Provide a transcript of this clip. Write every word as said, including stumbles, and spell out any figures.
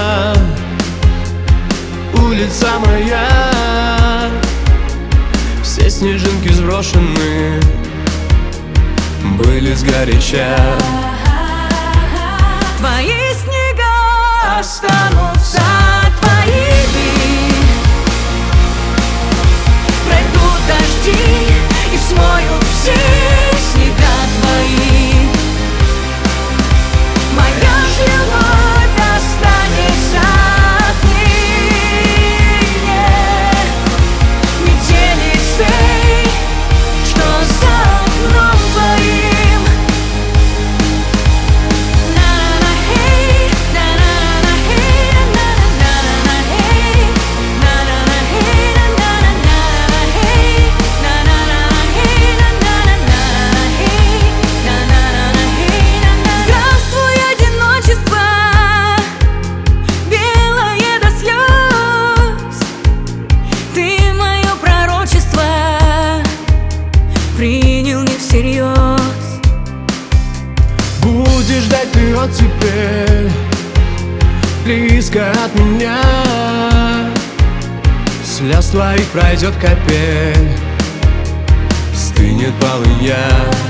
улица моя. Все снежинки сброшены были сгоряча. Твои снега останутся твоими, пройдут дожди и смоют все снега твои. Моя же любовь останется отныне метелицей, что за окном твоим. Здравствуй, одиночество, белое до слез. Ты мое пророчество принял не всерьез. Будешь ждать ты вот теперь близко от меня. Слез твоих пройдет капель, стынет полынья.